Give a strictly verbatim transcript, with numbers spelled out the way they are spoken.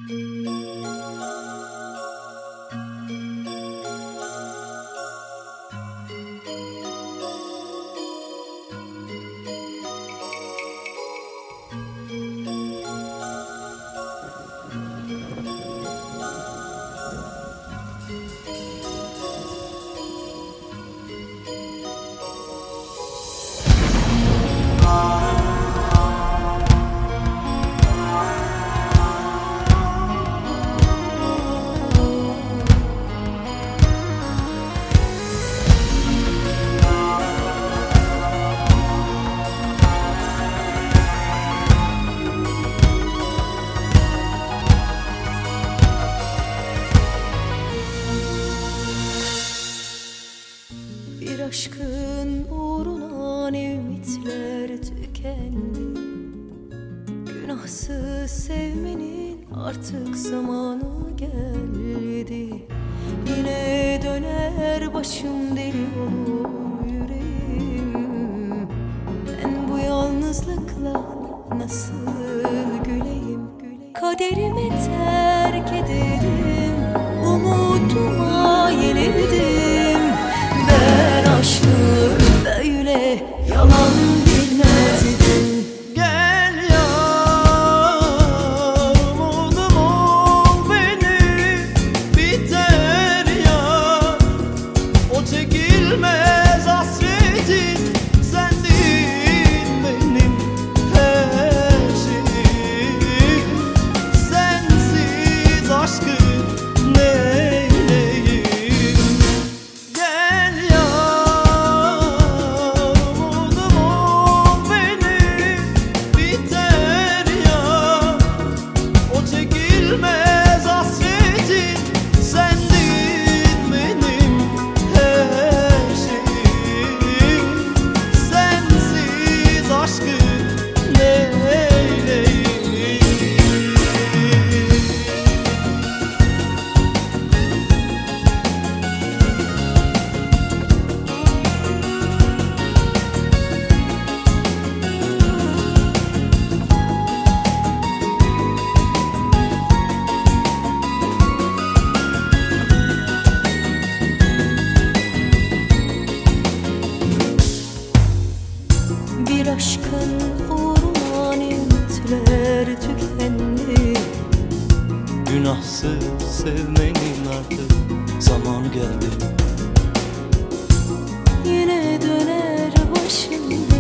Bir aşkın uğruna ne ümitler tükendi. Günahsız sevmenin artık zamanı geldi. Yine döner başım, deli olur yüreğim. Ben bu yalnızlıkla nasıl güleyim, güleyim. Kaderimi terk ederim, umuduma yenildim. Ben aşkı böyle yalan bilmezdim. Gel yar, umudum ol beni, biter yar. O çekilmez hasretin, sendin benim her şeyim. Sensiz aşkı neyleyim? Gel yar, umudum ol beni, biter yar. O çekilmez hasretin, sendin benim her şeyim. Sensiz aşkı neyleyim? Bir aşkın uğruna ne ümitler tükendi. Günahsız sevmenin artık zaman geldi. Yine döner başım,